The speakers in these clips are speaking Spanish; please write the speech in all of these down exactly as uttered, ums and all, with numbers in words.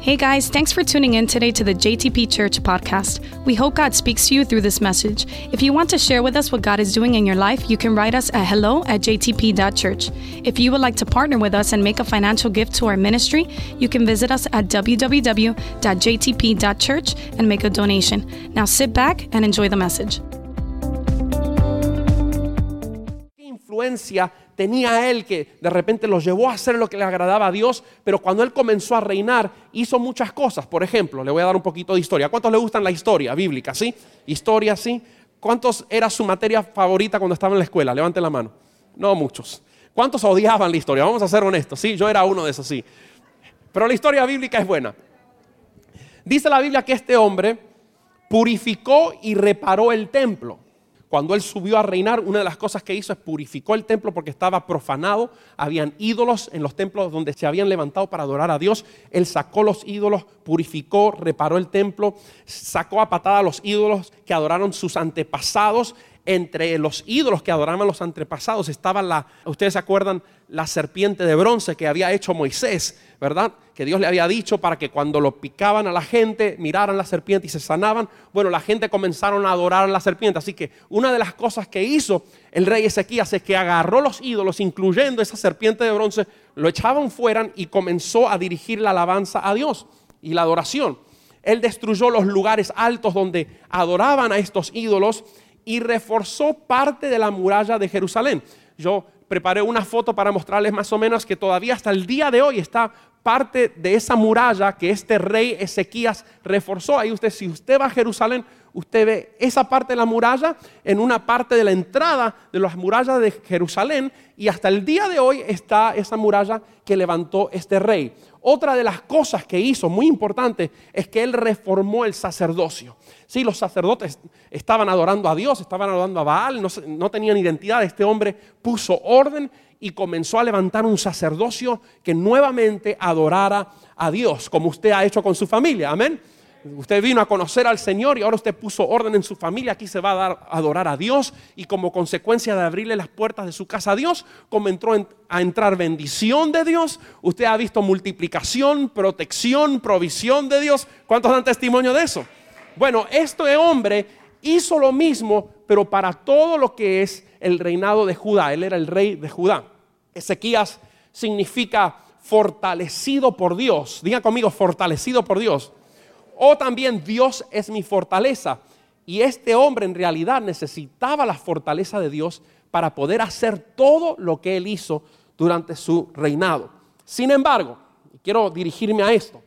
Hey guys, thanks for tuning in today to the J T P Church podcast. We hope God speaks to you through this message. If you want to share with us what God is doing in your life, you can write us at hello at j t p dot church. If you would like to partner with us and make a financial gift to our ministry, you can visit us at w w w dot j t p dot church and make a donation. Now sit back and enjoy the message. ¿Qué influencia tenía él que de repente lo llevó a hacer lo que le agradaba a Dios? Pero cuando él comenzó a reinar, hizo muchas cosas. Por ejemplo, le voy a dar un poquito de historia. ¿Cuántos le gustan la historia bíblica? ¿Sí? Historia, ¿sí? ¿Cuántos era su materia favorita cuando estaba en la escuela? Levanten la mano. No muchos. ¿Cuántos odiaban la historia? Vamos a ser honestos, ¿sí? Yo era uno de esos, sí. Pero la historia bíblica es buena. Dice la Biblia que este hombre purificó y reparó el templo. Cuando él subió a reinar, una de las cosas que hizo es purificó el templo porque estaba profanado. Habían ídolos en los templos donde se habían levantado para adorar a Dios. Él sacó los ídolos, purificó, reparó el templo, sacó a patada los ídolos que adoraron sus antepasados. Entre los ídolos que adoraban los antepasados estaba la, ustedes se acuerdan, la serpiente de bronce que había hecho Moisés, ¿verdad? Que Dios le había dicho para que cuando lo picaban a la gente, miraran la serpiente y se sanaban. Bueno, la gente comenzaron a adorar a la serpiente. Así que una de las cosas que hizo el rey Ezequías es que agarró los ídolos, incluyendo esa serpiente de bronce, lo echaban fuera y comenzó a dirigir la alabanza a Dios y la adoración. Él destruyó los lugares altos donde adoraban a estos ídolos y reforzó parte de la muralla de Jerusalén. Yo preparé una foto para mostrarles más o menos que todavía hasta el día de hoy está parte de esa muralla que este rey Ezequías reforzó. Ahí usted, si usted va a Jerusalén, usted ve esa parte de la muralla en una parte de la entrada de las murallas de Jerusalén, y hasta el día de hoy está esa muralla que levantó este rey. Otra de las cosas que hizo, muy importante, es que él reformó el sacerdocio. Sí, los sacerdotes estaban adorando a Dios, estaban adorando a Baal, no, no tenían identidad. Este hombre puso orden y comenzó a levantar un sacerdocio que nuevamente adorara a Dios, como usted ha hecho con su familia. Amén. Usted vino a conocer al Señor y ahora usted puso orden en su familia. Aquí se va a dar a adorar a Dios, y como consecuencia de abrirle las puertas de su casa a Dios, comenzó a entrar bendición de Dios. Usted ha visto multiplicación, protección, provisión de Dios. ¿Cuántos dan testimonio de eso? Bueno, este hombre hizo lo mismo, pero para todo lo que es el reinado de Judá. Él era el rey de Judá. Ezequías significa fortalecido por Dios. Diga conmigo, fortalecido por Dios. O también Dios es mi fortaleza. Y este hombre en realidad necesitaba la fortaleza de Dios para poder hacer todo lo que él hizo durante su reinado. Sin embargo, quiero dirigirme a esto.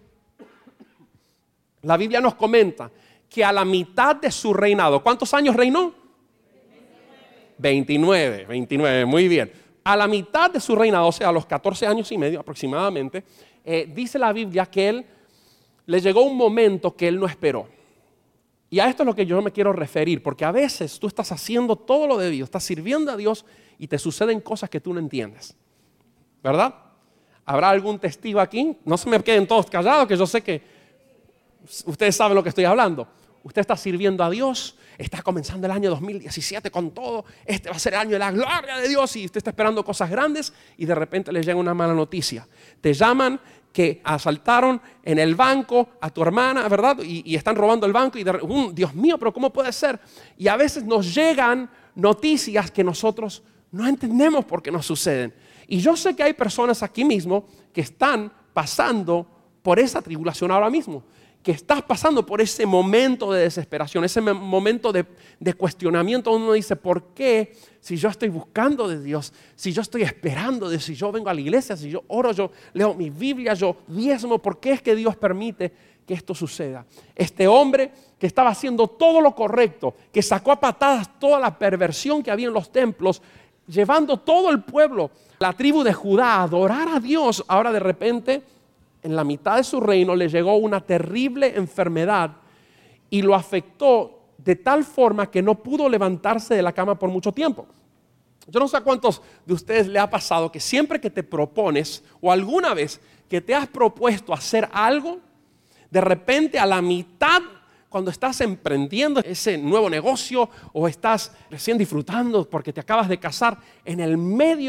La Biblia nos comenta que a la mitad de su reinado, ¿cuántos años reinó? veintinueve, veintinueve, muy bien. A la mitad de su reinado, o sea, a los catorce años y medio aproximadamente, eh, dice la Biblia que él le llegó un momento que él no esperó. Y a esto es lo que yo me quiero referir, porque a veces tú estás haciendo todo lo debido, estás sirviendo a Dios y te suceden cosas que tú no entiendes, ¿verdad? ¿Habrá algún testigo aquí? No se me queden todos callados, que yo sé que ustedes saben lo que estoy hablando. Usted está sirviendo a Dios, está comenzando el año dos mil diecisiete con todo, este va a ser el año de la gloria de Dios, y usted está esperando cosas grandes y de repente le llega una mala noticia. Te llaman que asaltaron en el banco a tu hermana, ¿verdad? Y, y están robando el banco y de, um, Dios mío, pero ¿cómo puede ser? Y a veces nos llegan noticias que nosotros no entendemos por qué nos suceden. Y yo sé que hay personas aquí mismo que están pasando por esa tribulación ahora mismo, que estás pasando por ese momento de desesperación, ese momento de, de cuestionamiento donde uno dice, ¿por qué? Si yo estoy buscando de Dios, si yo estoy esperando de Dios, si yo vengo a la iglesia, si yo oro, yo leo mi Biblia, yo diezmo, ¿por qué es que Dios permite que esto suceda? Este hombre que estaba haciendo todo lo correcto, que sacó a patadas toda la perversión que había en los templos, llevando todo el pueblo, la tribu de Judá, a adorar a Dios, ahora de repente, en la mitad de su reino le llegó una terrible enfermedad y lo afectó de tal forma que no pudo levantarse de la cama por mucho tiempo. Yo no sé a cuántos de ustedes le ha pasado que siempre que te propones, o alguna vez que te has propuesto hacer algo, de repente a la mitad, cuando estás emprendiendo ese nuevo negocio o estás recién disfrutando porque te acabas de casar, en el medio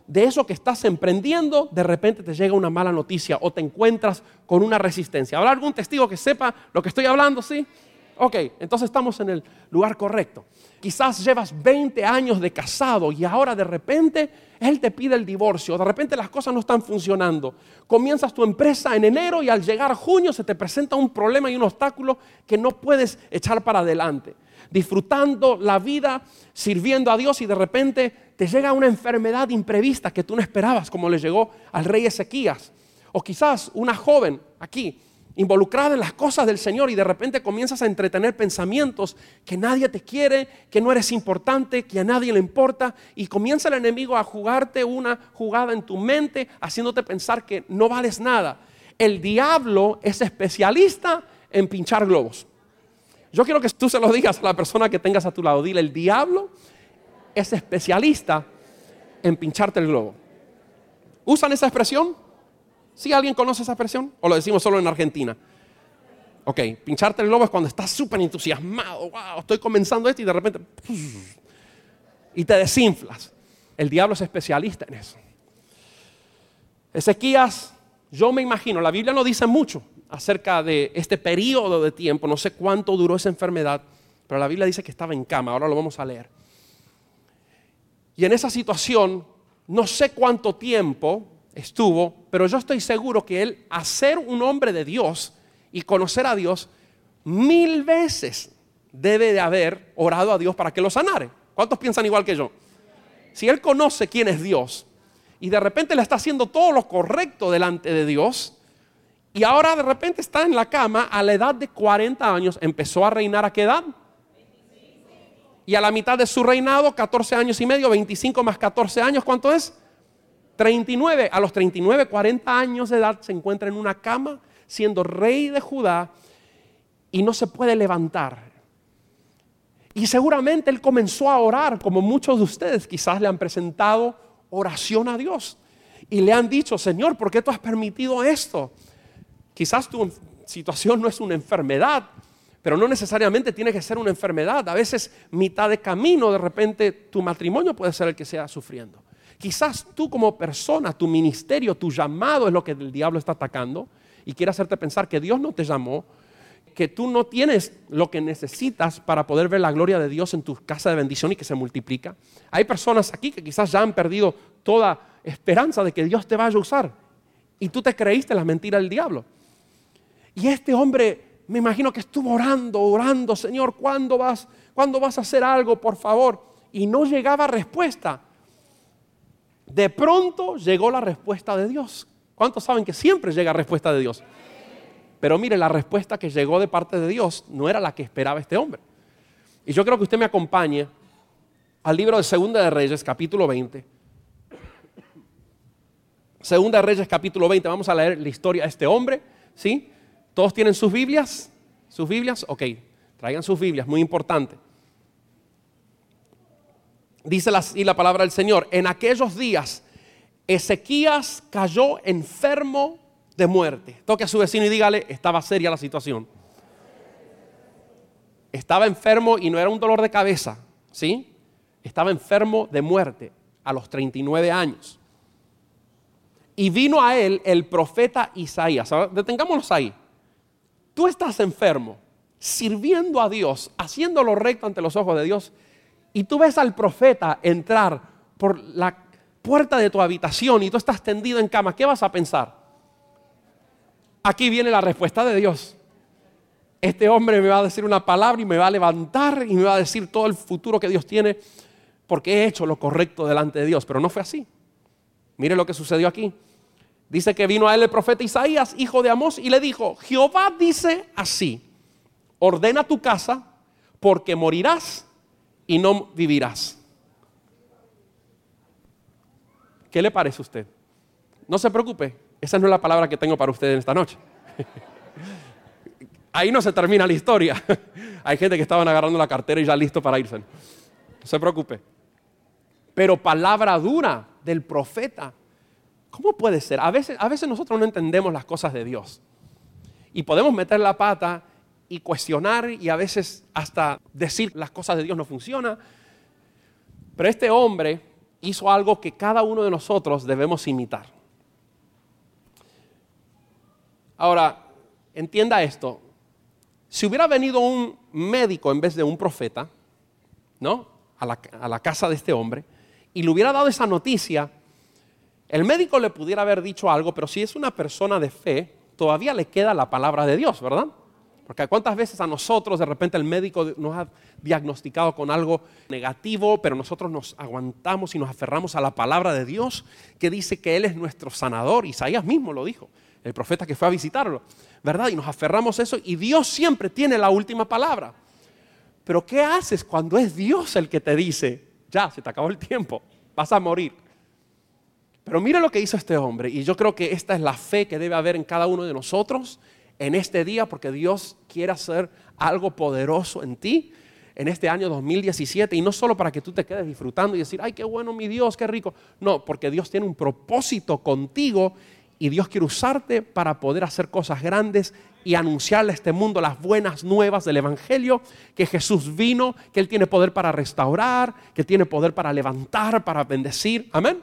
de eso que estás emprendiendo, de repente te llega una mala noticia o te encuentras con una resistencia. ¿Habrá algún testigo que sepa lo que estoy hablando? ¿Sí? Ok, entonces estamos en el lugar correcto. Quizás llevas veinte años de casado y ahora de repente él te pide el divorcio. De repente las cosas no están funcionando. Comienzas tu empresa en enero y al llegar junio se te presenta un problema y un obstáculo que no puedes echar para adelante. Disfrutando la vida, sirviendo a Dios y de repente te llega una enfermedad imprevista que tú no esperabas, como le llegó al rey Ezequías. O quizás una joven aquí, involucrada en las cosas del Señor y de repente comienzas a entretener pensamientos que nadie te quiere, que no eres importante, que a nadie le importa y comienza el enemigo a jugarte una jugada en tu mente haciéndote pensar que no vales nada. El diablo es especialista en pinchar globos. Yo quiero que tú se lo digas a la persona que tengas a tu lado. Dile, el diablo es especialista en pincharte el globo. ¿Usan esa expresión? ¿Sí alguien conoce esa expresión? ¿O lo decimos solo en Argentina? Ok, pincharte el globo es cuando estás súper entusiasmado. Wow, estoy comenzando esto y de repente y te desinflas. El diablo es especialista en eso. Ezequías, yo me imagino, la Biblia no dice mucho acerca de este periodo de tiempo. No sé cuánto duró esa enfermedad, pero la Biblia dice que estaba en cama. Ahora lo vamos a leer. Y en esa situación, no sé cuánto tiempo estuvo, pero yo estoy seguro que él, a ser un hombre de Dios y conocer a Dios, mil veces debe de haber orado a Dios para que lo sanare. ¿Cuántos piensan igual que yo? Si él conoce quién es Dios y de repente le está haciendo todo lo correcto delante de Dios y ahora de repente está en la cama a la edad de cuarenta años, ¿empezó a reinar a qué edad? Y a la mitad de su reinado, catorce años y medio, veinticinco más catorce años, ¿cuánto es? treinta y nueve, a los treinta y nueve, cuarenta años de edad se encuentra en una cama siendo rey de Judá y no se puede levantar. Y seguramente él comenzó a orar, como muchos de ustedes quizás le han presentado oración a Dios y le han dicho, Señor, ¿por qué tú has permitido esto? Quizás tu situación no es una enfermedad, pero no necesariamente tiene que ser una enfermedad. A veces mitad de camino de repente tu matrimonio puede ser el que sea sufriendo. Quizás tú como persona, tu ministerio, tu llamado es lo que el diablo está atacando y quiere hacerte pensar que Dios no te llamó, que tú no tienes lo que necesitas para poder ver la gloria de Dios en tu casa de bendición y que se multiplica. Hay personas aquí que quizás ya han perdido toda esperanza de que Dios te vaya a usar y tú te creíste las mentiras del diablo. Y este hombre, me imagino que estuvo orando, orando, Señor, ¿cuándo vas, ¿cuándo vas a hacer algo, por favor? Y no llegaba respuesta. De pronto llegó la respuesta de Dios. ¿Cuántos saben que siempre llega respuesta de Dios? Pero mire, la respuesta que llegó de parte de Dios no era la que esperaba este hombre. Y yo creo que usted me acompañe al libro de Segunda de Reyes, capítulo veinte. Segunda de Reyes, capítulo veinte. Vamos a leer la historia de este hombre, ¿sí? ¿Todos tienen sus Biblias? ¿Sus Biblias? Ok, traigan sus Biblias, muy importante. Dice así la palabra del Señor. En aquellos días, Ezequías cayó enfermo de muerte. Toque a su vecino y dígale, estaba seria la situación. Estaba enfermo y no era un dolor de cabeza, ¿sí? Estaba enfermo de muerte a los treinta y nueve años. Y vino a él el profeta Isaías. Ahora, detengámonos ahí. Tú estás enfermo, sirviendo a Dios, haciendo lo recto ante los ojos de Dios. Y tú ves al profeta entrar por la puerta de tu habitación y tú estás tendido en cama. ¿Qué vas a pensar? Aquí viene la respuesta de Dios. Este hombre me va a decir una palabra y me va a levantar y me va a decir todo el futuro que Dios tiene porque he hecho lo correcto delante de Dios. Pero no fue así. Mire lo que sucedió aquí. Dice que vino a él el profeta Isaías, hijo de Amós, y le dijo, Jehová dice así, ordena tu casa porque morirás y no vivirás. ¿Qué le parece a usted? No se preocupe, esa no es la palabra que tengo para usted en esta noche. Ahí no se termina la historia. Hay gente que estaban agarrando la cartera y ya listo para irse. No se preocupe. Pero palabra dura del profeta. ¿Cómo puede ser? A veces, a veces nosotros no entendemos las cosas de Dios. Y podemos meter la pata y cuestionar y a veces hasta decir las cosas de Dios no funcionan. Pero este hombre hizo algo que cada uno de nosotros debemos imitar. Ahora, entienda esto. Si hubiera venido un médico en vez de un profeta, ¿no? A la, a la casa de este hombre, y le hubiera dado esa noticia, el médico le pudiera haber dicho algo, pero si es una persona de fe, todavía le queda la palabra de Dios, ¿verdad? Porque cuántas veces a nosotros de repente el médico nos ha diagnosticado con algo negativo, pero nosotros nos aguantamos y nos aferramos a la palabra de Dios que dice que Él es nuestro sanador. Isaías mismo lo dijo, el profeta que fue a visitarlo, ¿verdad? Y nos aferramos a eso y Dios siempre tiene la última palabra. Pero ¿qué haces cuando es Dios el que te dice, ya, se te acabó el tiempo, vas a morir? Pero mira lo que hizo este hombre, y yo creo que esta es la fe que debe haber en cada uno de nosotros en este día, porque Dios quiere hacer algo poderoso en ti en este año dos mil diecisiete, y no solo para que tú te quedes disfrutando y decir, ay, qué bueno mi Dios, qué rico. No, porque Dios tiene un propósito contigo y Dios quiere usarte para poder hacer cosas grandes y anunciarle a este mundo las buenas nuevas del Evangelio, que Jesús vino, que Él tiene poder para restaurar, que tiene poder para levantar, para bendecir. Amén.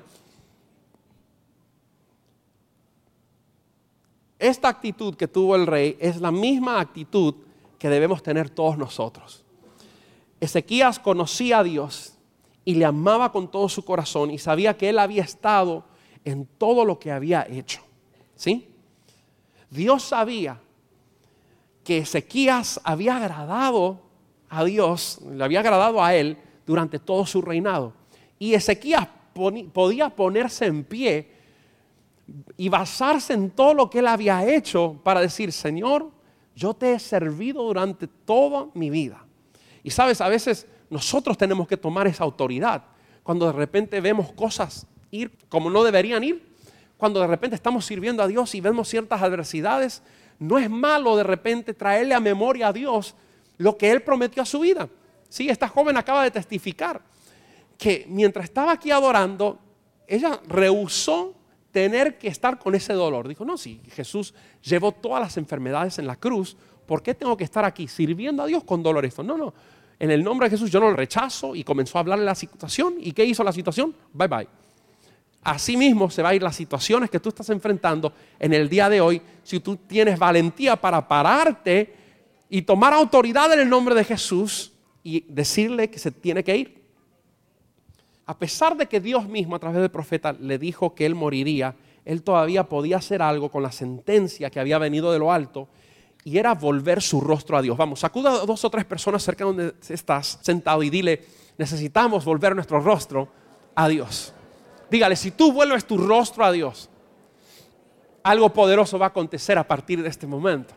Esta actitud que tuvo el rey es la misma actitud que debemos tener todos nosotros. Ezequías conocía a Dios y le amaba con todo su corazón y sabía que Él había estado en todo lo que había hecho. ¿Sí? Dios sabía que Ezequías había agradado a Dios, le había agradado a Él durante todo su reinado. Y Ezequías podía ponerse en pie y basarse en todo lo que él había hecho para decir, Señor, yo te he servido durante toda mi vida. Y sabes, a veces nosotros tenemos que tomar esa autoridad cuando de repente vemos cosas ir como no deberían ir, cuando de repente estamos sirviendo a Dios y vemos ciertas adversidades. No es malo de repente traerle a memoria a Dios lo que Él prometió a su vida. Sí, esta joven acaba de testificar que mientras estaba aquí adorando, ella rehusó tener que estar con ese dolor. Dijo, no, si Jesús llevó todas las enfermedades en la cruz, ¿por qué tengo que estar aquí sirviendo a Dios con dolor? Esto, no, no, en el nombre de Jesús yo no lo rechazo, y comenzó a hablarle de la situación. ¿Y qué hizo la situación? Bye bye. Así mismo se va a ir las situaciones que tú estás enfrentando en el día de hoy, si tú tienes valentía para pararte y tomar autoridad en el nombre de Jesús y decirle que se tiene que ir. A pesar de que Dios mismo a través del profeta le dijo que él moriría, él todavía podía hacer algo con la sentencia que había venido de lo alto, y era volver su rostro a Dios. Vamos, sacuda a dos o tres personas cerca de donde estás sentado y dile, necesitamos volver nuestro rostro a Dios. Dígale, si tú vuelves tu rostro a Dios, algo poderoso va a acontecer a partir de este momento.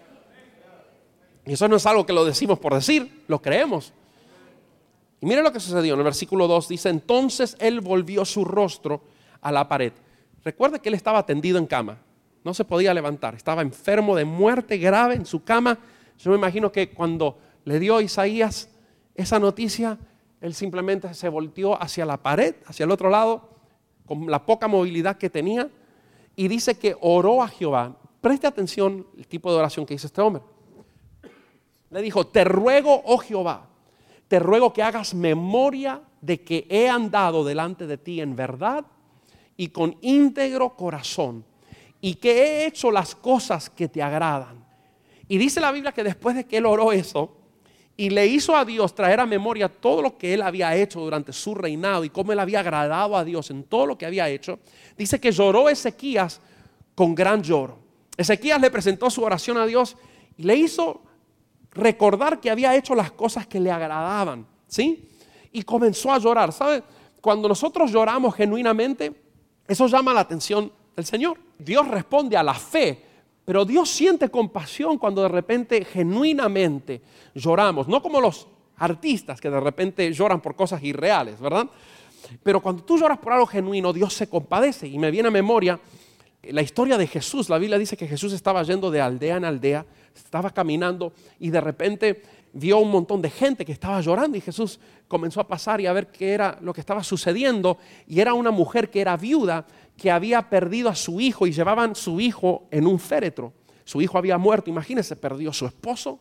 Y eso no es algo que lo decimos por decir, lo creemos. Y mire lo que sucedió en el versículo dos, dice, entonces él volvió su rostro a la pared. Recuerde que él estaba tendido en cama, no se podía levantar, estaba enfermo de muerte grave en su cama. Yo me imagino que cuando le dio a Isaías esa noticia, él simplemente se volteó hacia la pared, hacia el otro lado, con la poca movilidad que tenía, y dice que oró a Jehová. Preste atención el tipo de oración que hizo este hombre. Le dijo, te ruego, oh Jehová, te ruego que hagas memoria de que he andado delante de ti en verdad y con íntegro corazón, y que he hecho las cosas que te agradan. Y dice la Biblia que después de que él oró eso y le hizo a Dios traer a memoria todo lo que él había hecho durante su reinado y cómo él había agradado a Dios en todo lo que había hecho, dice que lloró Ezequías con gran lloro. Ezequías le presentó su oración a Dios y le hizo recordar que había hecho las cosas que le agradaban, ¿sí? Y comenzó a llorar. ¿Sabe? Cuando nosotros lloramos genuinamente, eso llama la atención del Señor. Dios responde a la fe, pero Dios siente compasión cuando de repente genuinamente lloramos. No como los artistas que de repente lloran por cosas irreales, ¿verdad? Pero cuando tú lloras por algo genuino, Dios se compadece. Y me viene a memoria la historia de Jesús. La Biblia dice que Jesús estaba yendo de aldea en aldea, estaba caminando y de repente vio un montón de gente que estaba llorando, y Jesús comenzó a pasar y a ver qué era lo que estaba sucediendo, y era una mujer que era viuda, que había perdido a su hijo y llevaban su hijo en un féretro. Su hijo había muerto, imagínense, perdió a su esposo,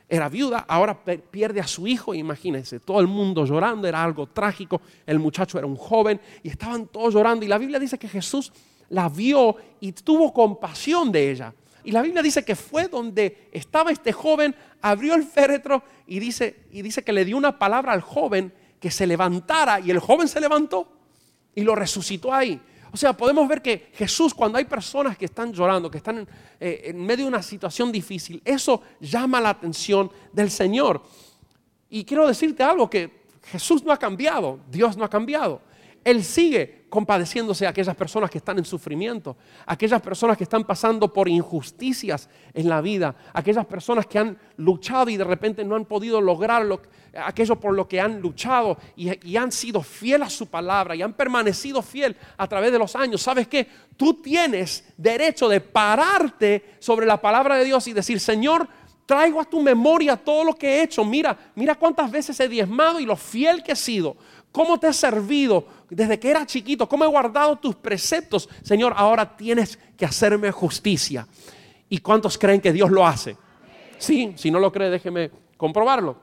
era viuda, ahora pierde a su hijo. Imagínense, todo el mundo llorando, era algo trágico. El muchacho era un joven y estaban todos llorando. Y la Biblia dice que Jesús la vio y tuvo compasión de ella. Y la Biblia dice que fue donde estaba este joven, abrió el féretro y dice, y dice que le dio una palabra al joven que se levantara. Y el joven se levantó y lo resucitó ahí. O sea, podemos ver que Jesús, cuando hay personas que están llorando, que están en, eh, en medio de una situación difícil, eso llama la atención del Señor. Y quiero decirte algo, que Jesús no ha cambiado, Dios no ha cambiado. Él sigue compadeciéndose de aquellas personas que están en sufrimiento, aquellas personas que están pasando por injusticias en la vida, aquellas personas que han luchado y de repente no han podido lograr lo, aquello por lo que han luchado y, y han sido fiel a su palabra y han permanecido fiel a través de los años. ¿Sabes qué? Tú tienes derecho de pararte sobre la palabra de Dios y decir: Señor, traigo a tu memoria todo lo que he hecho. Mira, mira cuántas veces he diezmado y lo fiel que he sido. Cómo te he servido desde que era chiquito. Cómo he guardado tus preceptos. Señor, ahora tienes que hacerme justicia. ¿Y cuántos creen que Dios lo hace? Sí, si no lo cree, déjeme comprobarlo.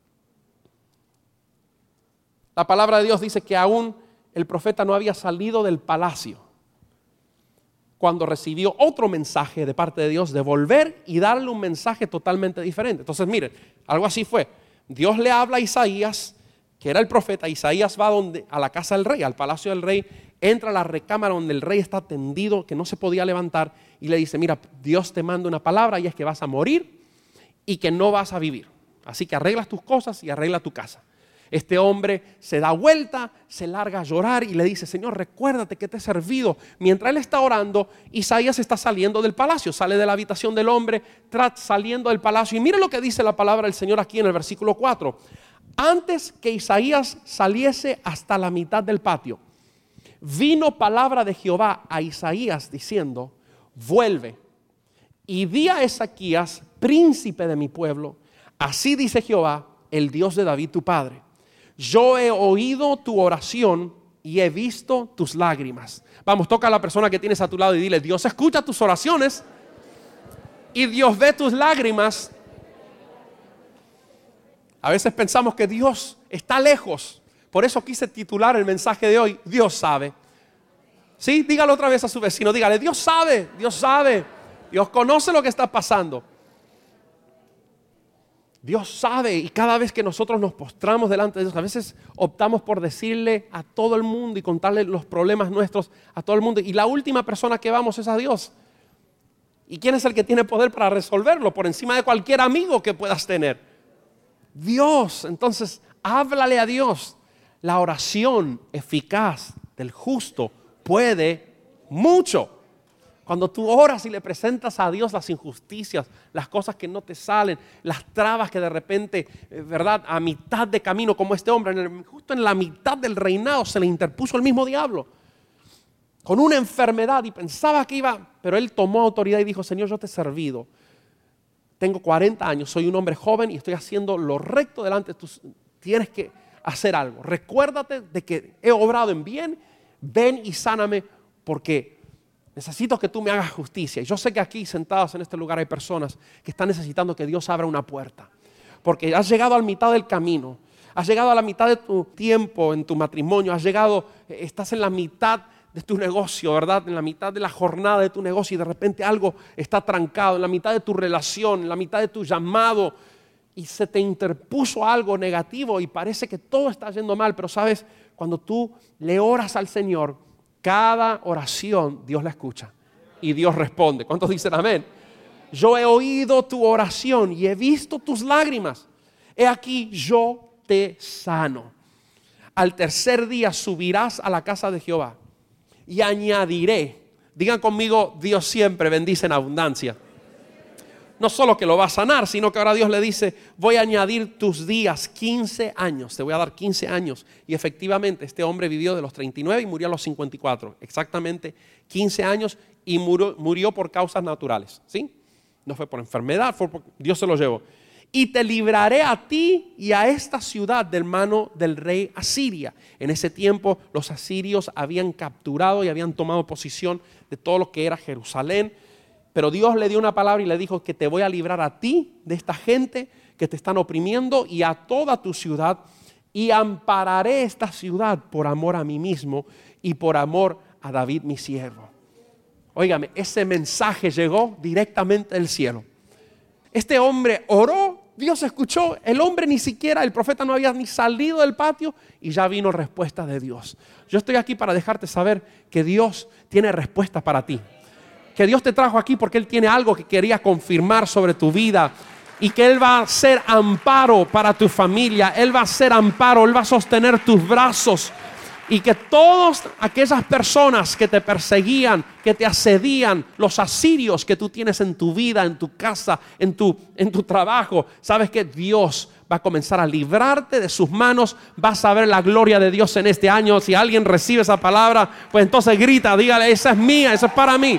La palabra de Dios dice que aún el profeta no había salido del palacio cuando recibió otro mensaje de parte de Dios de volver y darle un mensaje totalmente diferente. Entonces miren, algo así fue. Dios le habla a Isaías, que era el profeta. Isaías va donde, a la casa del rey, al palacio del rey, entra a la recámara donde el rey está tendido, que no se podía levantar, y le dice: mira, Dios te manda una palabra y es que vas a morir y que no vas a vivir. Así que arreglas tus cosas y arregla tu casa. Este hombre se da vuelta, se larga a llorar y le dice: Señor, recuérdate que te he servido. Mientras él está orando, Isaías está saliendo del palacio, sale de la habitación del hombre, saliendo del palacio. Y mire lo que dice la palabra del Señor aquí en el versículo cuatro. Antes que Isaías saliese hasta la mitad del patio, vino palabra de Jehová a Isaías diciendo: vuelve y di a Ezequías, príncipe de mi pueblo, así dice Jehová, el Dios de David tu padre: yo he oído tu oración y he visto tus lágrimas. Vamos, toca a la persona que tienes a tu lado y dile: Dios escucha tus oraciones y Dios ve tus lágrimas. A veces pensamos que Dios está lejos. Por eso quise titular el mensaje de hoy: Dios sabe. Sí, dígalo otra vez a su vecino, dígale: Dios sabe, Dios sabe, Dios conoce lo que está pasando. Dios sabe, y cada vez que nosotros nos postramos delante de Dios, a veces optamos por decirle a todo el mundo y contarle los problemas nuestros a todo el mundo, y la última persona que vamos es a Dios. ¿Y quién es el que tiene poder para resolverlo? Por encima de cualquier amigo que puedas tener, Dios. Entonces, háblale a Dios. La oración eficaz del justo puede mucho. Cuando tú oras y le presentas a Dios las injusticias, las cosas que no te salen, las trabas que de repente, verdad, a mitad de camino, como este hombre, en el, justo en la mitad del reinado se le interpuso el mismo diablo con una enfermedad y pensaba que iba, pero él tomó autoridad y dijo: Señor, yo te he servido. Tengo cuarenta años, soy un hombre joven y estoy haciendo lo recto delante de tus. Tienes que hacer algo. Recuérdate de que he obrado en bien. Ven y sáname, porque necesito que tú me hagas justicia. Y yo sé que aquí sentados en este lugar hay personas que están necesitando que Dios abra una puerta, porque has llegado a la mitad del camino, has llegado a la mitad de tu tiempo en tu matrimonio, has llegado, estás en la mitad de tu negocio, ¿verdad? En la mitad de la jornada de tu negocio y de repente algo está trancado, en la mitad de tu relación, en la mitad de tu llamado, y se te interpuso algo negativo y parece que todo está yendo mal. Pero sabes, cuando tú le oras al Señor, cada oración Dios la escucha y Dios responde. ¿Cuántos dicen amén? Yo he oído tu oración y he visto tus lágrimas. He aquí, yo te sano. Al tercer día subirás a la casa de Jehová y añadiré. Digan conmigo: Dios siempre bendice en abundancia. No solo que lo va a sanar, sino que ahora Dios le dice: voy a añadir tus días, quince años, te voy a dar quince años. Y efectivamente este hombre vivió de los treinta y nueve y murió a los cincuenta y cuatro, exactamente quince años, y murió, murió por causas naturales, ¿sí? No fue por enfermedad, fue por, Dios se lo llevó. Y te libraré a ti y a esta ciudad del mano del rey Asiria. En ese tiempo los asirios habían capturado y habían tomado posesión de todo lo que era Jerusalén. Pero Dios le dio una palabra y le dijo: que te voy a librar a ti de esta gente que te están oprimiendo y a toda tu ciudad, y ampararé esta ciudad por amor a mí mismo y por amor a David mi siervo. Óigame, ese mensaje llegó directamente del cielo. Este hombre oró, Dios escuchó, el hombre ni siquiera, el profeta no había ni salido del patio y ya vino respuesta de Dios. Yo estoy aquí para dejarte saber que Dios tiene respuesta para ti. Que Dios te trajo aquí porque Él tiene algo que quería confirmar sobre tu vida. Y que Él va a ser amparo para tu familia. Él va a ser amparo, Él va a sostener tus brazos. Y que todas aquellas personas que te perseguían, que te asedían, los asirios que tú tienes en tu vida, en tu casa, en tu, en tu trabajo, sabes que Dios va a comenzar a librarte de sus manos. Vas a ver la gloria de Dios en este año. Si alguien recibe esa palabra, pues entonces grita, dígale, esa es mía, esa es para mí.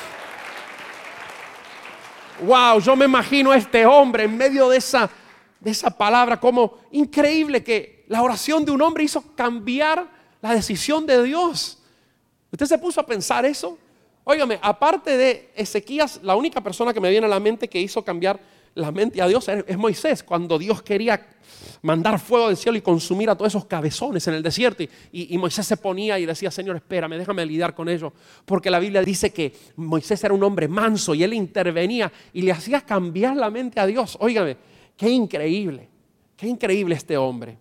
Wow, yo me imagino a este hombre en medio de esa, de esa palabra, como increíble que la oración de un hombre hizo cambiar la decisión de Dios. ¿Usted se puso a pensar eso? Óigame, aparte de Ezequías, la única persona que me viene a la mente que hizo cambiar la mente a Dios es Moisés, cuando Dios quería mandar fuego del cielo y consumir a todos esos cabezones en el desierto. Y, y, y Moisés se ponía y decía, Señor, espérame, déjame lidiar con ellos. Porque la Biblia dice que Moisés era un hombre manso y él intervenía y le hacía cambiar la mente a Dios. Óigame, qué increíble, qué increíble este hombre.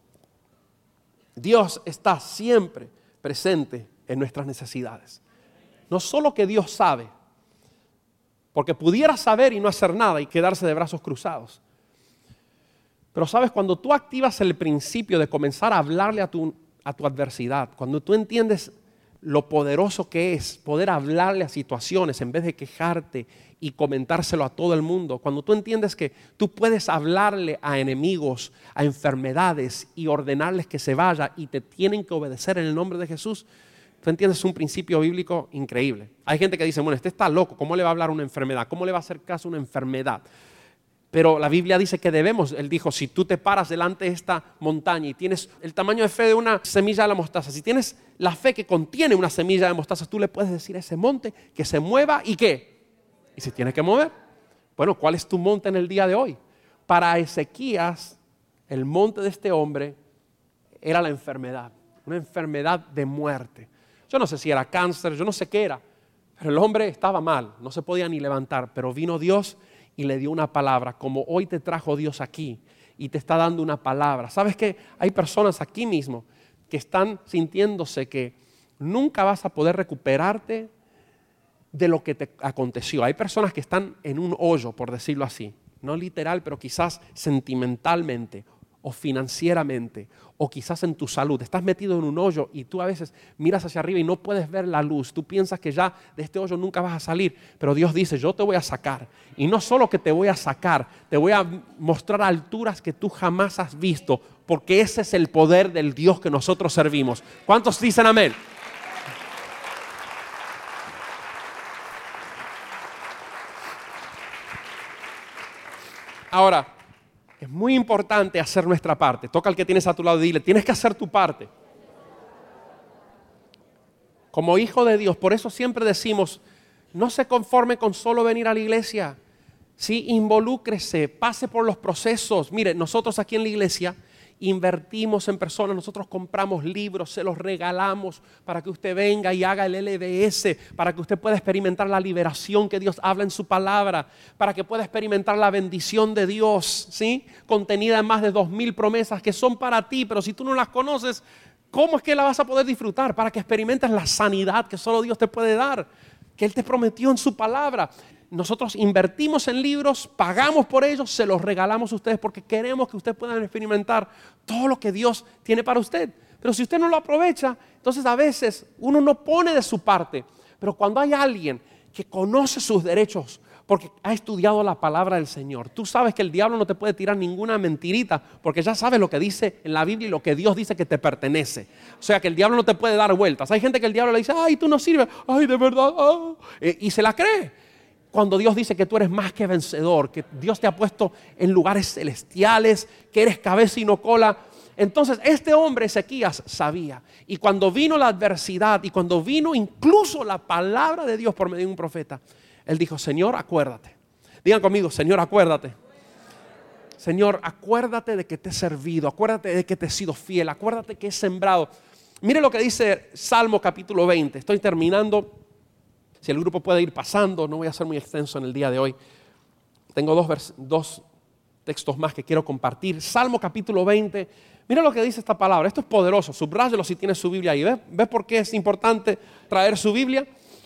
Dios está siempre presente en nuestras necesidades. No solo que Dios sabe, porque pudiera saber y no hacer nada y quedarse de brazos cruzados. Pero sabes, cuando tú activas el principio de comenzar a hablarle a tu, a tu adversidad, cuando tú entiendes lo poderoso que es poder hablarle a situaciones en vez de quejarte y comentárselo a todo el mundo, cuando tú entiendes que tú puedes hablarle a enemigos, a enfermedades y ordenarles que se vaya y te tienen que obedecer en el nombre de Jesús, tú entiendes un principio bíblico increíble. Hay gente que dice, bueno, este está loco, ¿cómo le va a hablar a una enfermedad? ¿Cómo le va a hacer caso a una enfermedad? Pero la Biblia dice que debemos, Él dijo, si tú te paras delante de esta montaña y tienes el tamaño de fe de una semilla de la mostaza, si tienes la fe que contiene una semilla de mostaza, tú le puedes decir a ese monte que se mueva y ¿qué? Y se tiene que mover. Bueno, ¿cuál es tu monte en el día de hoy? Para Ezequías, el monte de este hombre era la enfermedad, una enfermedad de muerte. Yo no sé si era cáncer, yo no sé qué era, pero el hombre estaba mal, no se podía ni levantar, pero vino Dios y le dio una palabra, como hoy te trajo Dios aquí y te está dando una palabra. ¿Sabes qué? Hay personas aquí mismo que están sintiéndose que nunca vas a poder recuperarte de lo que te aconteció. Hay personas que están en un hoyo, por decirlo así, no literal, pero quizás sentimentalmente o financieramente, o quizás en tu salud. Estás metido en un hoyo y tú a veces miras hacia arriba y no puedes ver la luz. Tú piensas que ya de este hoyo nunca vas a salir, pero Dios dice, yo te voy a sacar. Y no solo que te voy a sacar, te voy a mostrar alturas que tú jamás has visto, porque ese es el poder del Dios que nosotros servimos. ¿Cuántos dicen amén? Ahora, es muy importante hacer nuestra parte. Toca al que tienes a tu lado y dile, tienes que hacer tu parte. Como hijo de Dios, por eso siempre decimos, no se conforme con solo venir a la iglesia. Sí, involúcrese, pase por los procesos. Mire, nosotros aquí en la iglesia invertimos en personas, nosotros compramos libros, se los regalamos para que usted venga y haga el L B S, para que usted pueda experimentar la liberación que Dios habla en su palabra, para que pueda experimentar la bendición de Dios, ¿sí? Contenida en más de dos mil promesas que son para ti, pero si tú no las conoces, ¿cómo es que la vas a poder disfrutar? Para que experimentes la sanidad que solo Dios te puede dar, que Él te prometió en su palabra. Nosotros invertimos en libros, pagamos por ellos, se los regalamos a ustedes porque queremos que ustedes puedan experimentar todo lo que Dios tiene para usted. Pero si usted no lo aprovecha, entonces a veces uno no pone de su parte. Pero cuando hay alguien que conoce sus derechos porque ha estudiado la palabra del Señor, tú sabes que el diablo no te puede tirar ninguna mentirita porque ya sabes lo que dice en la Biblia y lo que Dios dice que te pertenece. O sea que el diablo no te puede dar vueltas. Hay gente que el diablo le dice, ay, tú no sirves, ay, de verdad, ah. y se la cree. Cuando Dios dice que tú eres más que vencedor, que Dios te ha puesto en lugares celestiales, que eres cabeza y no cola. Entonces este hombre Ezequías sabía. Y cuando vino la adversidad y cuando vino incluso la palabra de Dios por medio de un profeta, él dijo, Señor, acuérdate. Digan conmigo, Señor, acuérdate. Señor, acuérdate de que te he servido, acuérdate de que te he sido fiel, acuérdate que he sembrado. Mire lo que dice Salmo capítulo veinte. Estoy terminando. Si el grupo puede ir pasando, no voy a ser muy extenso en el día de hoy. Tengo dos, vers- dos textos más que quiero compartir. Salmo capítulo veinte. Mira lo que dice esta palabra. Esto es poderoso. Subráyelo si tienes su Biblia ahí. ¿Ves? ¿Ves por qué es importante traer su Biblia?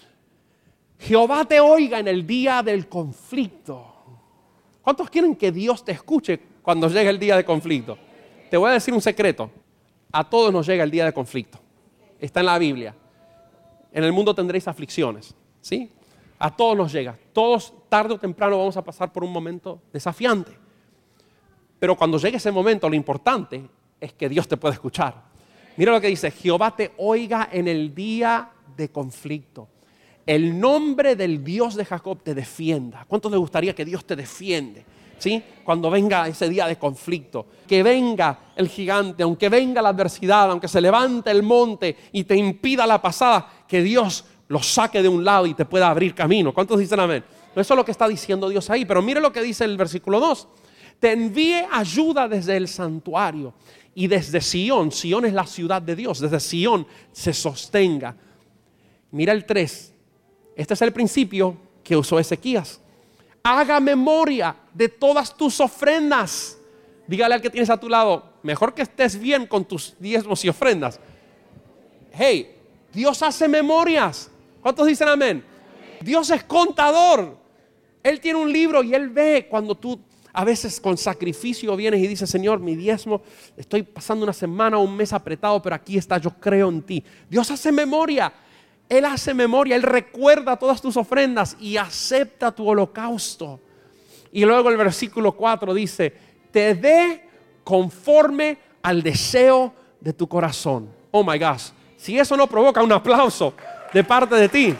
Jehová te oiga en el día del conflicto. ¿Cuántos quieren que Dios te escuche cuando llegue el día de conflicto? Te voy a decir un secreto. A todos nos llega el día de conflicto. Está en la Biblia. En el mundo tendréis aflicciones. ¿Sí? A todos nos llega. Todos tarde o temprano vamos a pasar por un momento desafiante. Pero cuando llegue ese momento, lo importante es que Dios te pueda escuchar. Mira lo que dice: Jehová te oiga en el día de conflicto. El nombre del Dios de Jacob te defienda. ¿Cuántos les gustaría que Dios te defiende? ¿Sí? Cuando venga ese día de conflicto, que venga el gigante, aunque venga la adversidad, aunque se levante el monte y te impida la pasada, que Dios lo saque de un lado y te pueda abrir camino. ¿Cuántos dicen amén? Eso es lo que está diciendo Dios ahí. Pero mire lo que dice el versículo dos. Te envíe ayuda desde el santuario y desde Sión. Sión es la ciudad de Dios. Desde Sión se sostenga. Mira el tres. Este es el principio que usó Ezequías. Haga memoria de todas tus ofrendas. Dígale al que tienes a tu lado: mejor que estés bien con tus diezmos y ofrendas. Hey, Dios hace memorias. ¿Cuántos dicen amén? Dios es contador. Él tiene un libro y Él ve cuando tú a veces con sacrificio vienes y dices: Señor, mi diezmo, estoy pasando una semana o un mes apretado, pero aquí está, yo creo en ti. Dios hace memoria. Él hace memoria, Él recuerda todas tus ofrendas y acepta tu holocausto. Y luego el versículo cuatro dice: te dé conforme al deseo de tu corazón. Oh my gosh, si eso no provoca un aplauso de parte de ti.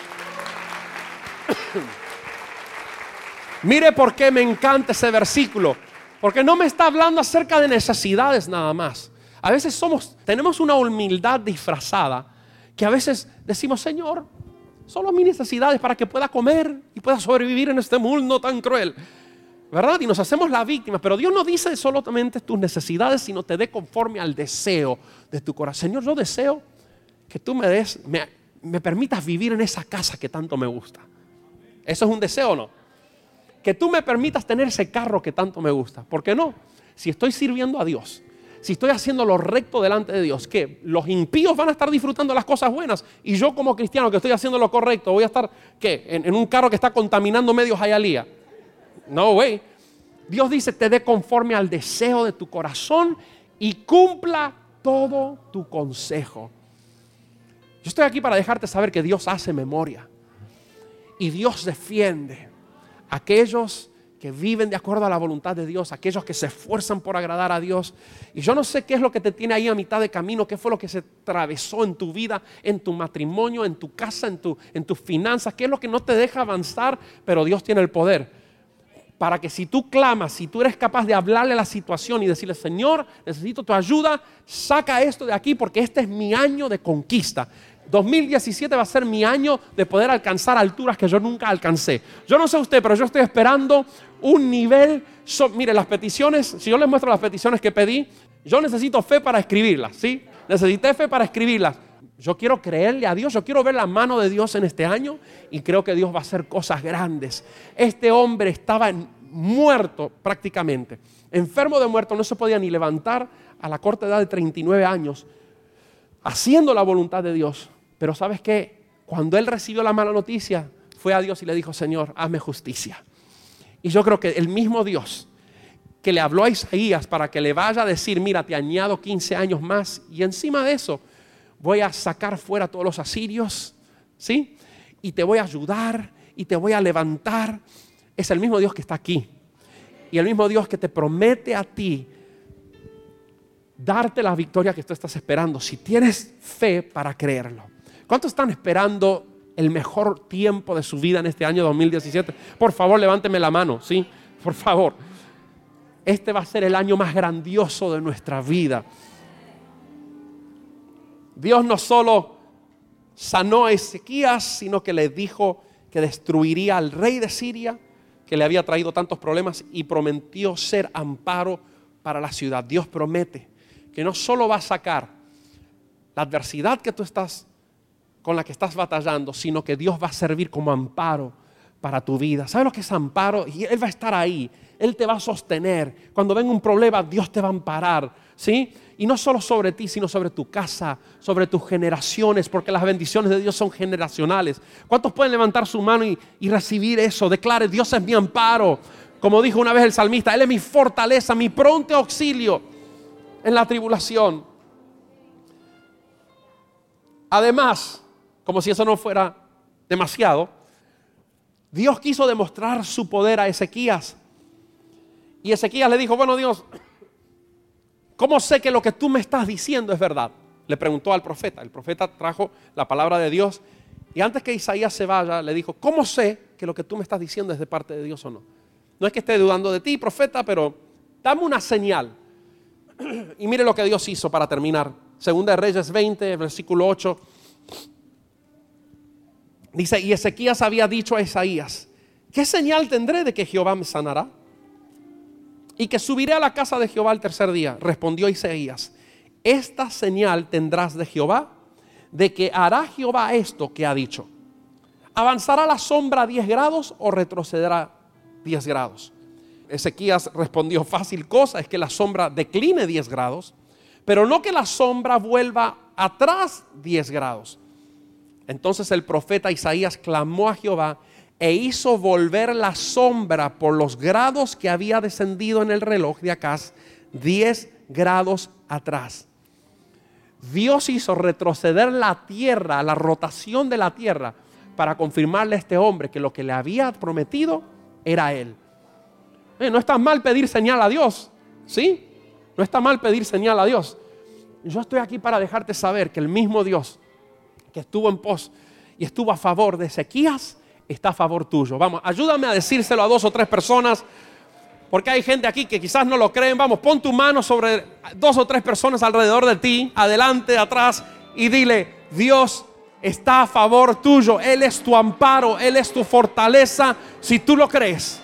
Mire por qué me encanta ese versículo. Porque no me está hablando acerca de necesidades nada más. A veces somos, tenemos una humildad disfrazada, que a veces decimos: Señor, solo mis necesidades para que pueda comer y pueda sobrevivir en este mundo tan cruel, ¿verdad? Y nos hacemos la víctima. Pero Dios no dice solamente tus necesidades, sino te dé conforme al deseo de tu corazón. Señor, yo deseo que tú me des, me, me permitas vivir en esa casa que tanto me gusta. ¿Eso es un deseo o no? Que tú me permitas tener ese carro que tanto me gusta. ¿Por qué no? Si estoy sirviendo a Dios, si estoy haciendo lo recto delante de Dios, ¿qué? Los impíos van a estar disfrutando las cosas buenas, y yo como cristiano que estoy haciendo lo correcto voy a estar, ¿qué? En, en un carro que está contaminando medio Hialeah. No way. Dios dice: te dé conforme al deseo de tu corazón y cumpla todo tu consejo. Yo estoy aquí para dejarte saber que Dios hace memoria y Dios defiende a aquellos que viven de acuerdo a la voluntad de Dios, aquellos que se esfuerzan por agradar a Dios. Y yo no sé qué es lo que te tiene ahí a mitad de camino, qué fue lo que se atravesó en tu vida, en tu matrimonio, en tu casa, en, tu, en tus finanzas, qué es lo que no te deja avanzar, pero Dios tiene el poder para que si tú clamas, si tú eres capaz de hablarle a la situación y decirle: Señor, necesito tu ayuda, saca esto de aquí porque este es mi año de conquista. dos mil diecisiete va a ser mi año de poder alcanzar alturas que yo nunca alcancé. Yo no sé usted, pero yo estoy esperando un nivel. So, mire, las peticiones, si yo les muestro las peticiones que pedí, yo necesito fe para escribirlas, ¿sí? Necesité fe para escribirlas. Yo quiero creerle a Dios, yo quiero ver la mano de Dios en este año y creo que Dios va a hacer cosas grandes. Este hombre estaba muerto prácticamente, enfermo de muerto, no se podía ni levantar a la corta edad de treinta y nueve años, haciendo la voluntad de Dios. Pero ¿sabes qué? Cuando él recibió la mala noticia, fue a Dios y le dijo: Señor, hazme justicia. Y yo creo que el mismo Dios que le habló a Isaías para que le vaya a decir: mira, te añado quince años más y encima de eso voy a sacar fuera a todos los asirios, ¿sí? Y te voy a ayudar y te voy a levantar. Es el mismo Dios que está aquí. Y el mismo Dios que te promete a ti darte la victoria que tú estás esperando, si tienes fe para creerlo. ¿Cuántos están esperando el mejor tiempo de su vida en este año dos mil diecisiete? Por favor, levánteme la mano, ¿sí? Por favor. Este va a ser el año más grandioso de nuestra vida. Dios no solo sanó a Ezequías, sino que le dijo que destruiría al rey de Siria, que le había traído tantos problemas y prometió ser amparo para la ciudad. Dios promete que no solo va a sacar la adversidad que tú estás, con la que estás batallando, sino que Dios va a servir como amparo para tu vida. ¿Sabes lo que es amparo? Y Él va a estar ahí. Él te va a sostener. Cuando venga un problema, Dios te va a amparar, ¿sí? Y no solo sobre ti, sino sobre tu casa, sobre tus generaciones, porque las bendiciones de Dios son generacionales. ¿Cuántos pueden levantar su mano y, y recibir eso? Declare: Dios es mi amparo. Como dijo una vez el salmista, Él es mi fortaleza, mi pronto auxilio en la tribulación. Además, como si eso no fuera demasiado, Dios quiso demostrar su poder a Ezequías. Y Ezequías le dijo: bueno, Dios, ¿cómo sé que lo que tú me estás diciendo es verdad? Le preguntó al profeta. El profeta trajo la palabra de Dios. Y antes que Isaías se vaya, le dijo: ¿cómo sé que lo que tú me estás diciendo es de parte de Dios o no? No es que esté dudando de ti, profeta, pero dame una señal. Y mire lo que Dios hizo para terminar. Segunda de Reyes veinte, versículo ocho. Dice: y Ezequías había dicho a Isaías: ¿qué señal tendré de que Jehová me sanará? Y que subiré a la casa de Jehová el tercer día. Respondió Isaías: esta señal tendrás de Jehová, de que hará Jehová esto que ha dicho. ¿Avanzará la sombra diez grados o retrocederá diez grados? Ezequías respondió: fácil cosa es que la sombra decline diez grados, pero no que la sombra vuelva atrás diez grados. Entonces el profeta Isaías clamó a Jehová e hizo volver la sombra por los grados que había descendido en el reloj de Acaz, diez grados atrás. Dios hizo retroceder la tierra, la rotación de la tierra, para confirmarle a este hombre que lo que le había prometido era él. Eh, no está mal pedir señal a Dios, ¿sí? No está mal pedir señal a Dios. Yo estoy aquí para dejarte saber que el mismo Dios que estuvo en pos y estuvo a favor de Ezequías, está a favor tuyo. Vamos, ayúdame a decírselo a dos o tres personas, porque hay gente aquí que quizás no lo creen. Vamos, pon tu mano sobre dos o tres personas alrededor de ti, adelante, atrás, y dile: Dios está a favor tuyo. Él es tu amparo, Él es tu fortaleza, si tú lo crees.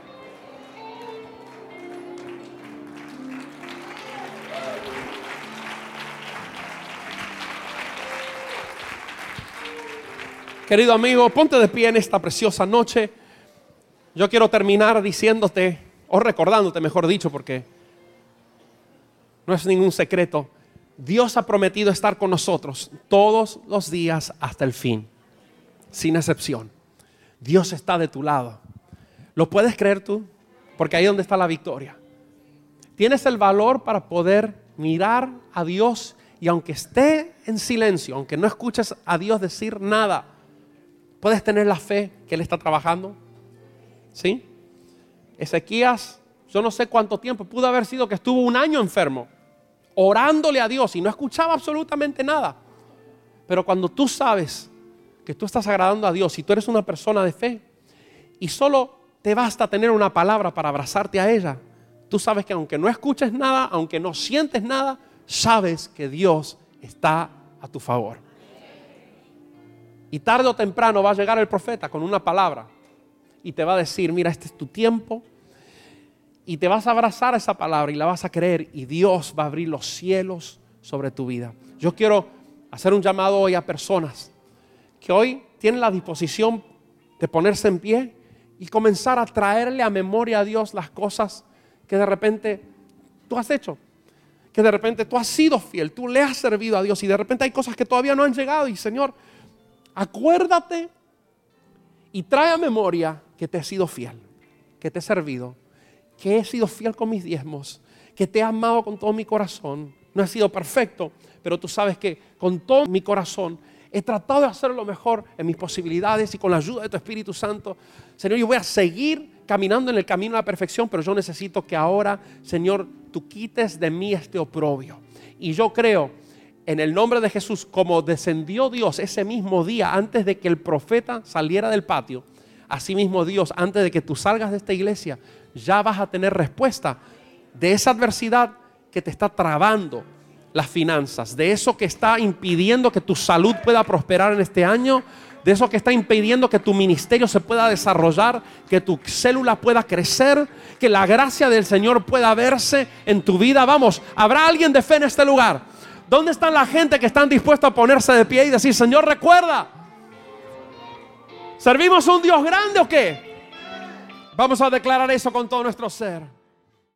Querido amigo, ponte de pie en esta preciosa noche. Yo quiero terminar diciéndote, o recordándote mejor dicho, porque no es ningún secreto. Dios ha prometido estar con nosotros todos los días hasta el fin, sin excepción. Dios está de tu lado. ¿Lo puedes creer tú? Porque ahí es donde está la victoria. Tienes el valor para poder mirar a Dios y aunque esté en silencio, aunque no escuches a Dios decir nada, ¿puedes tener la fe que Él está trabajando? ¿Sí? Ezequías, yo no sé cuánto tiempo, pudo haber sido que estuvo un año enfermo, orándole a Dios y no escuchaba absolutamente nada. Pero cuando tú sabes que tú estás agradando a Dios y tú eres una persona de fe y solo te basta tener una palabra para abrazarte a ella, tú sabes que aunque no escuches nada, aunque no sientes nada, sabes que Dios está a tu favor. Y tarde o temprano va a llegar el profeta con una palabra y te va a decir: mira, este es tu tiempo. Y te vas a abrazar a esa palabra y la vas a creer y Dios va a abrir los cielos sobre tu vida. Yo quiero hacer un llamado hoy a personas que hoy tienen la disposición de ponerse en pie y comenzar a traerle a memoria a Dios las cosas que de repente tú has hecho. Que de repente tú has sido fiel, tú le has servido a Dios y de repente hay cosas que todavía no han llegado y Señor, acuérdate y trae a memoria que te he sido fiel, que te he servido, que he sido fiel con mis diezmos, que te he amado con todo mi corazón. No he sido perfecto, pero tú sabes que con todo mi corazón he tratado de hacer lo mejor en mis posibilidades y con la ayuda de tu Espíritu Santo. Señor, yo voy a seguir caminando en el camino a la perfección, pero yo necesito que ahora, Señor, tú quites de mí este oprobio. Y yo creo, en el nombre de Jesús, como descendió Dios ese mismo día antes de que el profeta saliera del patio, así mismo Dios, antes de que tú salgas de esta iglesia, ya vas a tener respuesta de esa adversidad que te está trabando, las finanzas, de eso que está impidiendo que tu salud pueda prosperar en este año, de eso que está impidiendo que tu ministerio se pueda desarrollar, que tu célula pueda crecer, que la gracia del Señor pueda verse en tu vida. Vamos, ¿habrá alguien de fe en este lugar? ¿Dónde están la gente que están dispuestos a ponerse de pie y decir, Señor, recuerda, ¿servimos a un Dios grande o qué? Vamos a declarar eso con todo nuestro ser.